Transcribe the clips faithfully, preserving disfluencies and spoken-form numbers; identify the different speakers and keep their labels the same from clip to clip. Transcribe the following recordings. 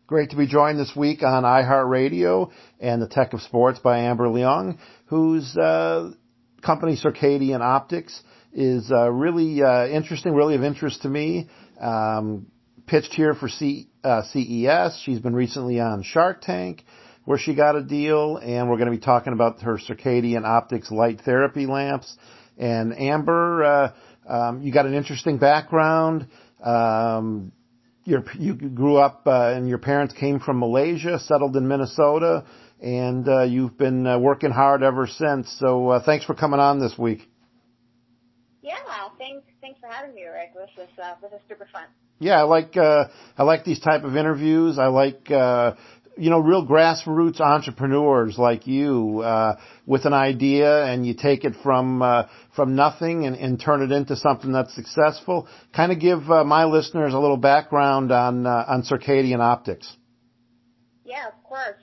Speaker 1: Great to be joined this week on iHeartRadio and the Tech of Sports by Amber Leong, whose uh, company Circadian Optics is uh, really uh, interesting, really of interest to me. Um, pitched here for C, uh, C E S. She's been recently on Shark Tank, where she got a deal, and we're going to be talking about her Circadian Optics light therapy lamps. And Amber, uh, um, you got an interesting background. Um, You're, you grew up uh, and your parents came from Malaysia, settled in Minnesota, and uh, you've been uh, working hard ever since. So uh, thanks for coming on this week.
Speaker 2: Yeah, thanks. Thanks for having me, Rick. This is uh, this is super fun.
Speaker 1: Yeah, I like uh, I like these type of interviews. I like uh, you know real grassroots entrepreneurs like you uh, with an idea, and you take it from uh, from nothing and, and turn it into something that's successful. Kind of give uh, my listeners a little background on uh, on Circadian Optics.
Speaker 2: Yeah, of course.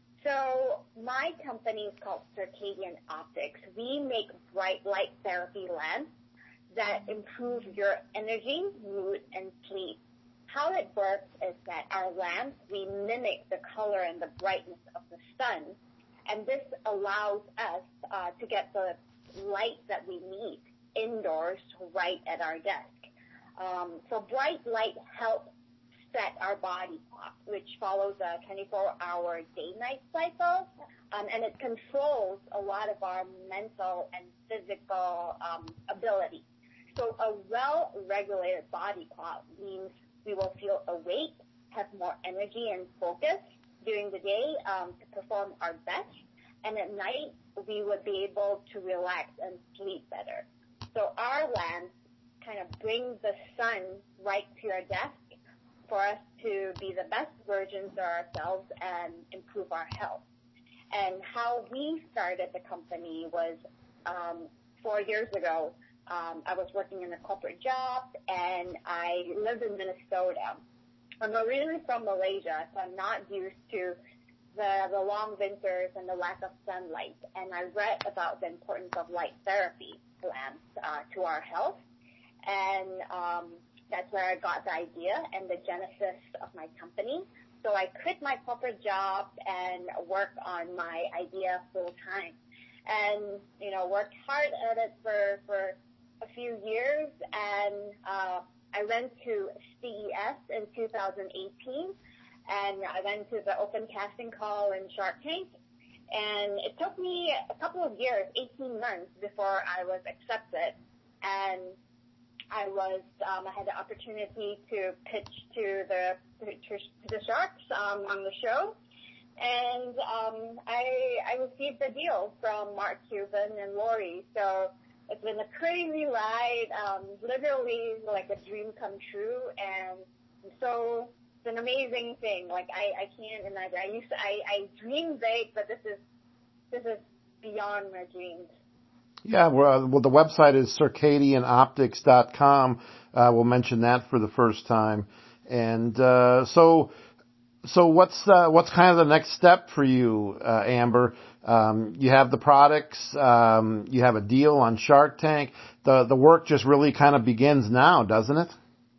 Speaker 2: So my company is called Circadian Optics. We make bright light therapy lamps that improve your energy, mood, and sleep. How it works is that our lamps, we mimic the color and the brightness of the sun, and this allows us uh, to get the light that we need indoors right at our desk. Um, so bright light helps set our body clock, which follows a twenty-four hour day-night cycle, um, and it controls a lot of our mental and physical um, ability. So a well-regulated body clock means we will feel awake, have more energy and focus during the day um, to perform our best, and at night we would be able to relax and sleep better. So our lamps kind of bring the sun right to your desk for us to be the best versions of ourselves and improve our health. And how we started the company was um, four years ago. Um, I was working in a corporate job, and I lived in Minnesota. I'm originally from Malaysia, so I'm not used to the, the long winters and the lack of sunlight. And I read about the importance of light therapy lamps uh, to our health, and um, that's where I got the idea and the genesis of my company. So I quit my corporate job and work on my idea full time, and you know worked hard at it for for a few years, and uh, I went to C E S in two thousand eighteen, and I went to the open casting call in Shark Tank, and it took me a couple of years, eighteen months, before I was accepted, and I was um, I had the opportunity to pitch to the to, to the Sharks um, on the show, and um, I I received a deal from Mark Cuban and Lori, so it's been a crazy ride, um, literally like a dream come true, and so it's an amazing thing. Like I, I can't imagine. I used to, I, I dream big, but this is this is beyond my dreams.
Speaker 1: Yeah, well, well the website is circadian optics dot com. Uh, we'll mention that for the first time, and uh, so. So what's uh, what's kind of the next step for you, uh, Amber? Um, you have the products, um, you have a deal on Shark Tank. The the work just really kind of begins now, doesn't it?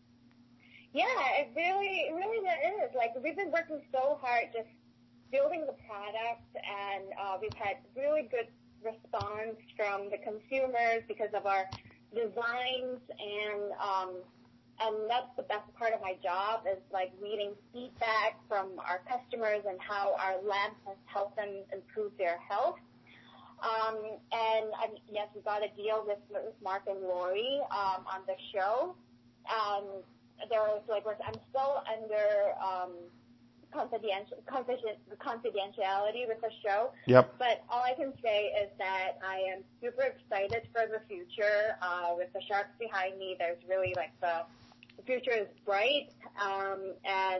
Speaker 2: Yeah, it really, it really is. Like we've been working so hard just building the product, and uh, we've had really good response from the consumers because of our designs, and um, and that's the best part of my job is like reading feedback from our customers and how our lamps has helped them improve their health. Um, and I, yes, we got a deal with, with Mark and Lori um, on the show. Um, there was like I'm still under um, confidential confidentiality with the show.
Speaker 1: Yep.
Speaker 2: But all I can say is that I am super excited for the future. Uh, with the Sharks behind me, there's really like the The future is bright, um, and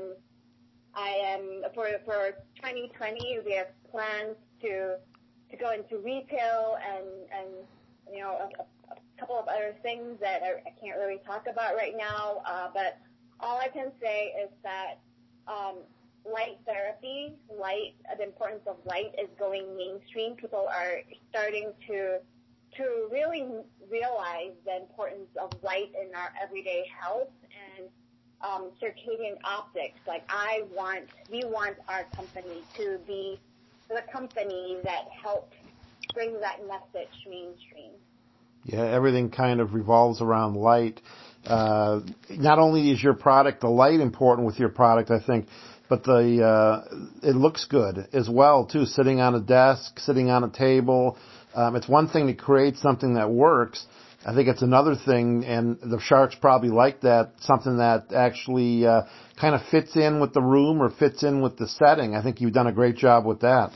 Speaker 2: I am for for twenty twenty. We have plans to to go into retail and and you know a, a couple of other things that I, I can't really talk about right now. Uh, but all I can say is that um, light therapy, light, the importance of light is going mainstream. People are starting to to really realize the importance of light in our everyday health, and um, Circadian Optics, like I want, we want our company to be the company that helps bring that message mainstream.
Speaker 1: Yeah, everything kind of revolves around light. Uh, not only is your product, the light important with your product, I think, but the uh, it looks good as well too. Sitting on a desk, sitting on a table, um, it's one thing to create something that works. I think it's another thing, and the Sharks probably like that, something that actually uh, kind of fits in with the room or fits in with the setting. I think you've done a great job with that.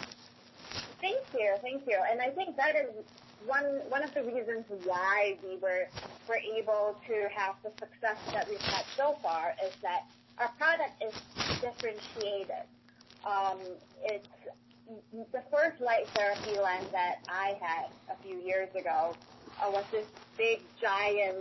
Speaker 2: Thank you, thank you, and I think that is one one of the reasons why we were were able to have the success that we've had so far is that our product is differentiated. Um, it's the first light therapy lens that I had a few years ago uh, was this big, giant,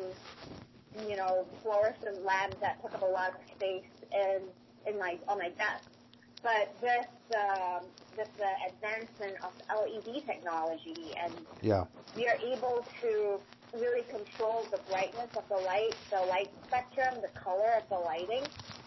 Speaker 2: you know, fluorescent lamp that took up a lot of space in in my on my desk. But with um, with the advancement of L E D technology, and
Speaker 1: yeah.
Speaker 2: we are able to really control the brightness of the light, the light spectrum, the color of the lighting,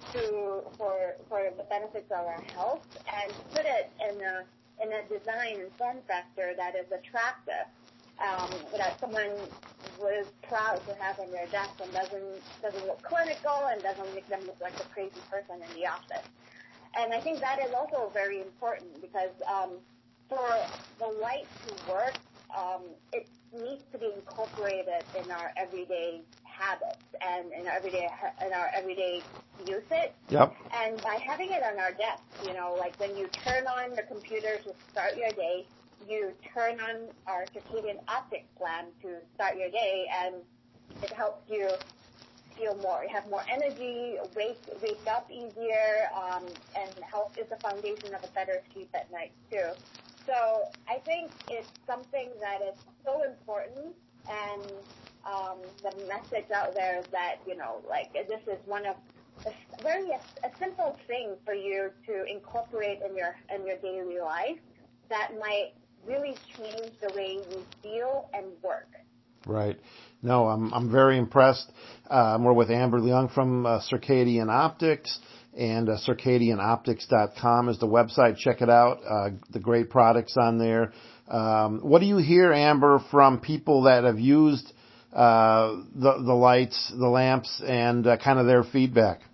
Speaker 2: to for for the benefits of our health, and put it in a in a design and form factor that is attractive, um, that someone was proud to have on their desk and doesn't doesn't look clinical and doesn't make them look like a crazy person in the office. And I think that is also very important because um, for the light to work, um, it needs to be incorporated in our everyday habits and in our everyday in our everyday usage.
Speaker 1: Yep.
Speaker 2: And by having it on our desk, you know, like when you turn on the computer to start your day, you turn on our Circadian Optics plan to start your day, and it helps you feel more, have more energy, wake wake up easier, um, and health is the foundation of a better sleep at night too. So I think it's something that is so important, and um, the message out there is that, you know, like this is one of a very a, a simple thing for you to incorporate in your in your daily life that might really change the way you feel and work.
Speaker 1: Right. No, I'm I'm very impressed. Um, we're with Amber Leung from uh, Circadian Optics, and uh, circadian optics dot com is the website. Check it out. Uh, the great products on there. Um, what do you hear, Amber, from people that have used uh, the the lights, the lamps, and uh, kind of their feedback?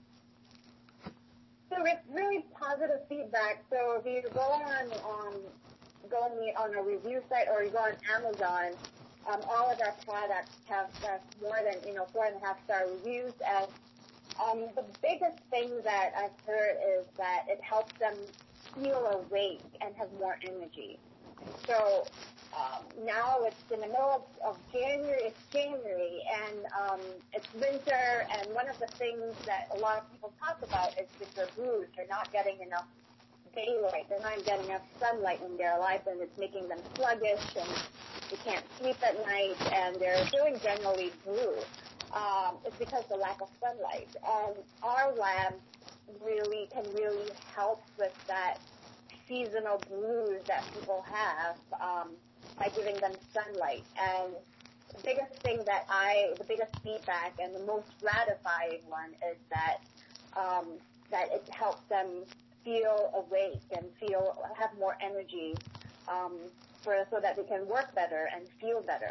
Speaker 2: So it's really positive feedback. So if you go on um, go on, the, on a review site or you go on Amazon, Um, all of our products have uh, more than, you know, four and a half star reviews. And um, the biggest thing that I've heard is that it helps them feel awake and have more energy. So um, now it's in the middle of, of January, it's January, and um, it's winter, and one of the things that a lot of people talk about is that they're blues. They're not getting enough daylight. They're not getting enough sunlight in their life, and it's making them sluggish, and they can't sleep at night, and they're feeling generally blue. Um, it's because of the lack of sunlight. And our lamp really can really help with that seasonal blues that people have um, by giving them sunlight. And the biggest thing that I, the biggest feedback and the most gratifying one is that um, that it helps them feel awake and feel have more energy, um, for so that they can work better and feel better.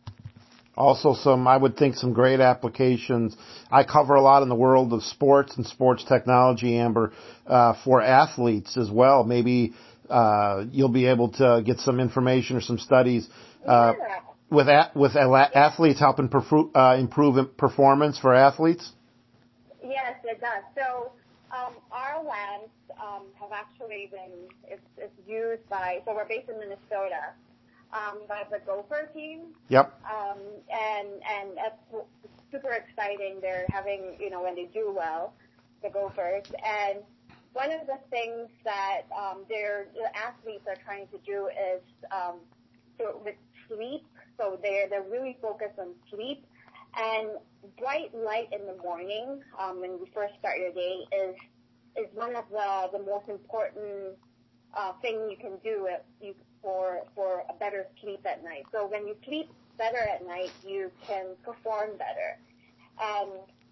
Speaker 1: Also, some I would think some great applications. I cover a lot in the world of sports and sports technology, Amber, uh, for athletes as well. Maybe uh, you'll be able to get some information or some studies uh,
Speaker 2: Yeah.
Speaker 1: with a, with athletes helping perfu- uh, improve performance for athletes.
Speaker 2: Yes, it does. So um, our lamps um, have actually been it's, it's used by. So we're based in Minnesota. Um, by the Gopher team.
Speaker 1: Yep.
Speaker 2: Um, and and that's super exciting. They're having, you know, when they do well, the Gophers. And one of the things that um, their the athletes are trying to do is um, so with sleep. So they're they're really focused on sleep. And bright light in the morning, um, when you first start your day, is is one of the the most important uh, thing you can do. It, you for for a better sleep at night. So when you sleep better at night, you can perform better. And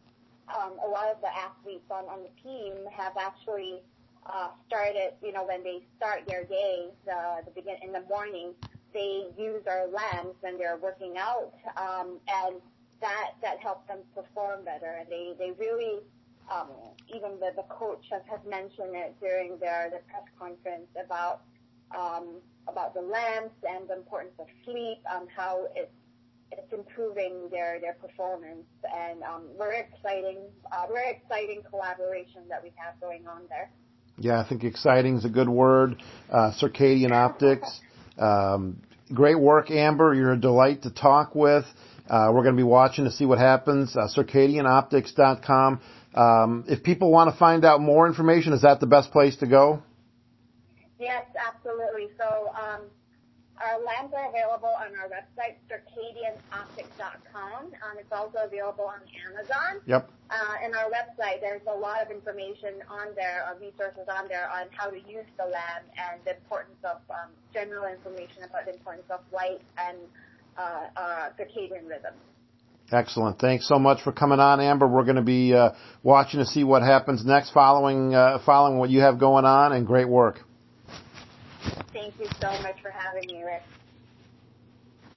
Speaker 2: um, a lot of the athletes on, on the team have actually uh, started, you know, when they start their day, the, the begin in the morning, they use our lamps when they're working out, um, and that that helps them perform better. And they they really, um, even the, the coach has, has mentioned it during their the press conference about um, about the lamps and the importance of sleep, um, how it's it's improving their their performance. And um, we're exciting, uh, we're exciting collaboration that we have going on there.
Speaker 1: Yeah, I think exciting is a good word. Uh, Circadian Optics. Um, great work, Amber. You're a delight to talk with. Uh, we're going to be watching to see what happens. Uh, circadian optics dot com. Um, if people want to find out more information, is that the best place to go?
Speaker 2: Yes, absolutely. So um, our lamps are available on our website, circadian optics dot com. Um, it's also available on Amazon.
Speaker 1: Yep.
Speaker 2: Uh, and our website, there's a lot of information on there, uh, resources on there on how to use the lamp and the importance of um, general information about the importance of light and uh, uh, circadian rhythm.
Speaker 1: Excellent. Thanks so much for coming on, Amber. We're going to be uh, watching to see what happens next, following uh, following what you have going on, and great work.
Speaker 2: Thank you so much for having me, Rick.